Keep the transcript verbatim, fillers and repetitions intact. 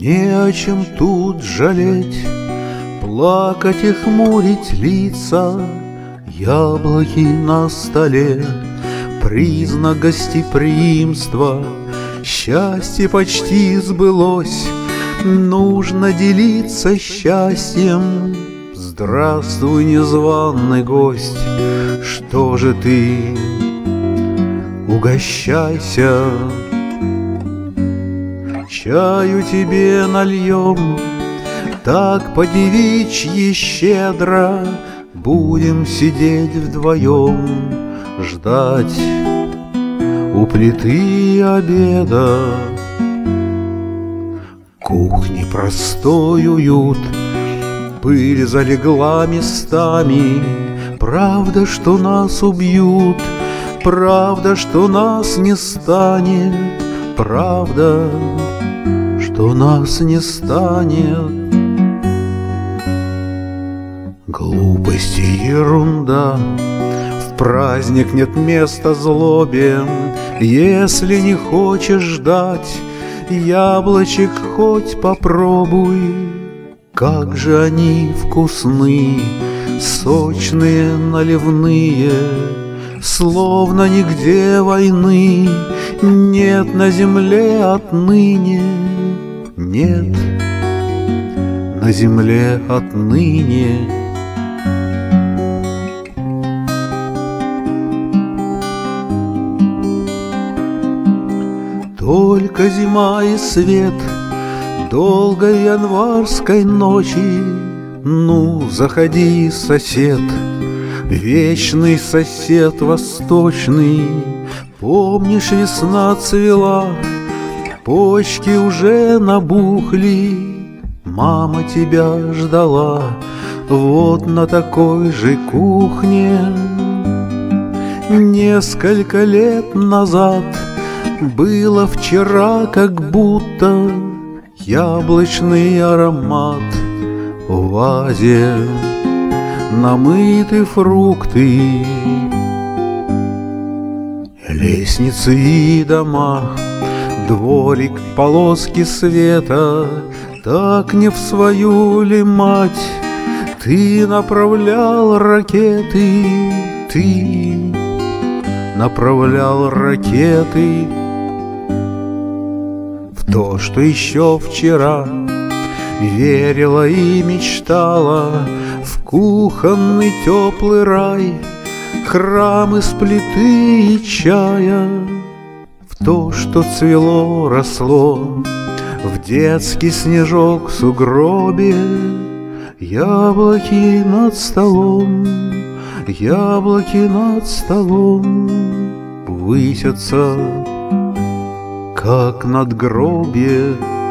Не о чем тут жалеть, плакать и хмурить лица. Яблоки на столе — признак гостеприимства. Счастье почти сбылось, нужно делиться счастьем. Здравствуй, незваный гость, что же ты? Угощайся. Чаю тебе нальем, так по-девичьи щедро. Будем сидеть вдвоем, ждать у плиты обеда. В кухне простой уют, пыль залегла местами. Правда, что нас убьют, правда, что нас не станет, правда, что нас не станет. Глупость и ерунда, в праздник нет места злобе. Если не хочешь ждать, яблочек хоть попробуй. Как же они вкусны, сочные, наливные, словно нигде войны нет на земле отныне. Нет на земле отныне. Только зима и свет долгой январской ночи. Ну, заходи, сосед, вечный сосед восточный. Помнишь, весна цвела, почки уже набухли. Мама тебя ждала вот на такой же кухне. Несколько лет назад было вчера, как будто яблочный аромат в вазе, намыты фрукты. Лестницы и дома, дворик, полоски света. Так не в свою ли мать ты направлял ракеты? Ты направлял ракеты в то, что еще вчера верила и мечтала, в кухонный теплый рай, храм из плиты и чая, в то, что цвело, росло в детский снежок в сугробе. Яблоки над столом, яблоки над столом высятся, как надгробье.